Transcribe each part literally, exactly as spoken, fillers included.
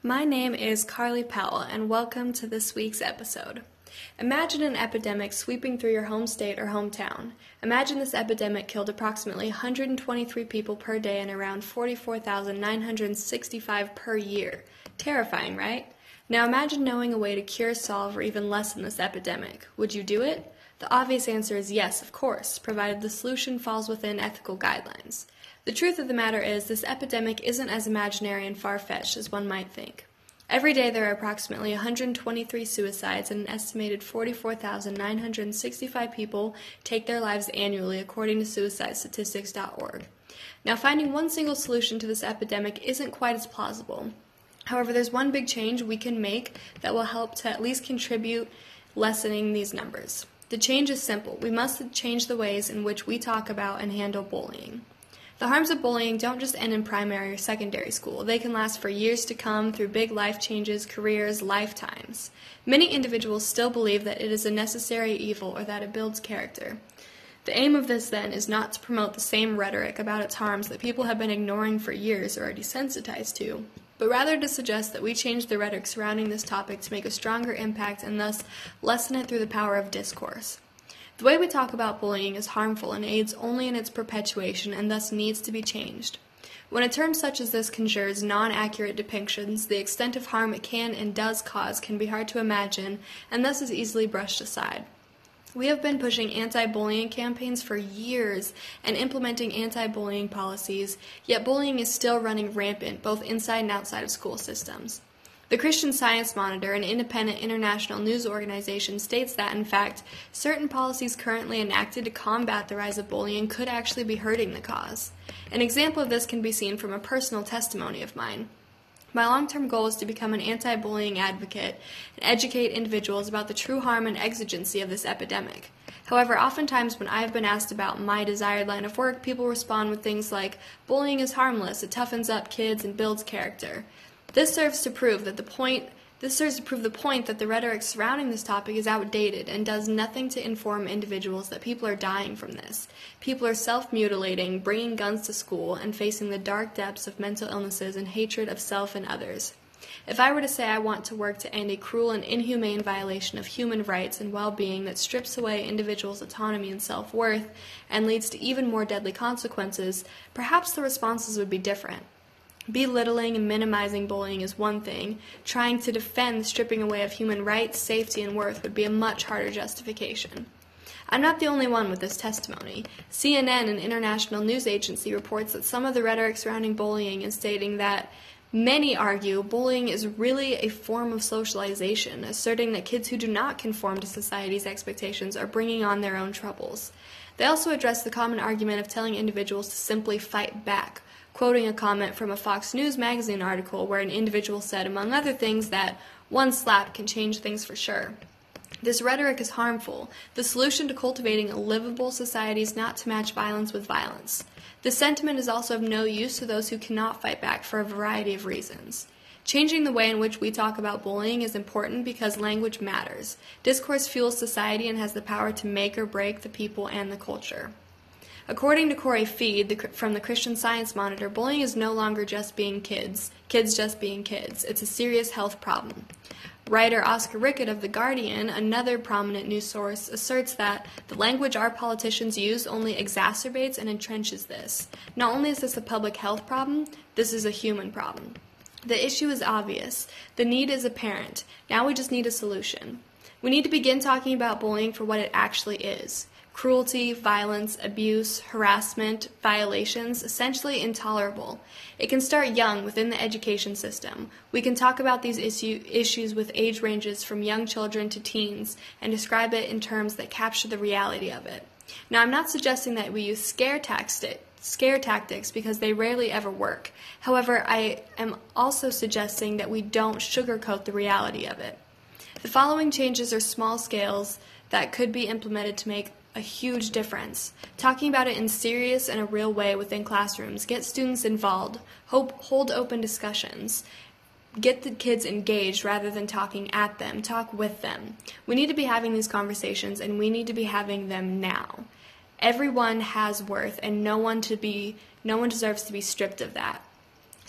My name is Carly Powell, and welcome to this week's episode. Imagine an epidemic sweeping through your home state or hometown. Imagine this epidemic killed approximately one hundred twenty-three people per day and around forty-four thousand nine hundred sixty-five per year. Terrifying, right? Now imagine knowing a way to cure, solve, or even lessen this epidemic. Would you do it? The obvious answer is yes, of course, provided the solution falls within ethical guidelines. The truth of the matter is, this epidemic isn't as imaginary and far-fetched as one might think. Every day there are approximately one hundred twenty-three suicides and an estimated forty-four thousand nine hundred sixty-five people take their lives annually according to suicide statistics dot org. Now, finding one single solution to this epidemic isn't quite as plausible. However, there's one big change we can make that will help to at least contribute lessening these numbers. The change is simple. We must change the ways in which we talk about and handle bullying. The harms of bullying don't just end in primary or secondary school. They can last for years to come through big life changes, careers, lifetimes. Many individuals still believe that it is a necessary evil or that it builds character. The aim of this, then, is not to promote the same rhetoric about its harms that people have been ignoring for years or are desensitized to, but rather to suggest that we change the rhetoric surrounding this topic to make a stronger impact and thus lessen it through the power of discourse. The way we talk about bullying is harmful and aids only in its perpetuation and thus needs to be changed. When a term such as this conjures non-accurate depictions, the extent of harm it can and does cause can be hard to imagine and thus is easily brushed aside. We have been pushing anti-bullying campaigns for years and implementing anti-bullying policies, yet bullying is still running rampant both inside and outside of school systems. The Christian Science Monitor, an independent international news organization, states that, in fact, certain policies currently enacted to combat the rise of bullying could actually be hurting the cause. An example of this can be seen from a personal testimony of mine. My long-term goal is to become an anti-bullying advocate and educate individuals about the true harm and exigency of this epidemic. However, oftentimes when I have been asked about my desired line of work, people respond with things like, bullying is harmless, it toughens up kids and builds character. This serves to prove that the point this serves to prove the point that the rhetoric surrounding this topic is outdated and does nothing to inform individuals that people are dying from this. People are self-mutilating, bringing guns to school, and facing the dark depths of mental illnesses and hatred of self and others. If I were to say I want to work to end a cruel and inhumane violation of human rights and well-being that strips away individuals' autonomy and self-worth and leads to even more deadly consequences, perhaps the responses would be different. Belittling and minimizing bullying is one thing. Trying to defend the stripping away of human rights, safety, and worth would be a much harder justification. I'm not the only one with this testimony. C N N, an international news agency, reports that some of the rhetoric surrounding bullying is stating that many argue bullying is really a form of socialization, asserting that kids who do not conform to society's expectations are bringing on their own troubles. They also address the common argument of telling individuals to simply fight back, quoting a comment from a Fox News magazine article where an individual said, among other things, that one slap can change things for sure. This rhetoric is harmful. The solution to cultivating a livable society is not to match violence with violence. This sentiment is also of no use to those who cannot fight back for a variety of reasons. Changing the way in which we talk about bullying is important because language matters. Discourse fuels society and has the power to make or break the people and the culture. According to Corey Feed the, from the Christian Science Monitor, bullying is no longer just being kids, kids just being kids. It's a serious health problem. Writer Oscar Rickett of The Guardian, another prominent news source, asserts that the language our politicians use only exacerbates and entrenches this. Not only is this a public health problem, this is a human problem. The issue is obvious. The need is apparent. Now we just need a solution. We need to begin talking about bullying for what it actually is. Cruelty, violence, abuse, harassment, violations, essentially intolerable. It can start young within the education system. We can talk about these issue, issues with age ranges from young children to teens and describe it in terms that capture the reality of it. Now, I'm not suggesting that we use scare tactics, scare tactics because they rarely ever work. However, I am also suggesting that we don't sugarcoat the reality of it. The following changes are small scales that could be implemented to make a huge difference. Talking about it in serious and a real way within classrooms, get students involved, hope, hold open discussions, get the kids engaged rather than talking at them, talk with them. We need to be having these conversations and we need to be having them now. Everyone has worth and no one to be no one deserves to be stripped of that.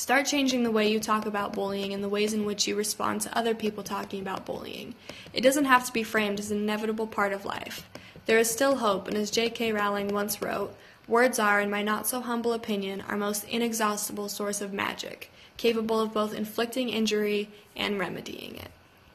Start changing the way you talk about bullying and the ways in which you respond to other people talking about bullying. It doesn't have to be framed as an inevitable part of life. There is still hope, and as J K Rowling once wrote, "Words are, in my not-so-humble opinion, our most inexhaustible source of magic, capable of both inflicting injury and remedying it."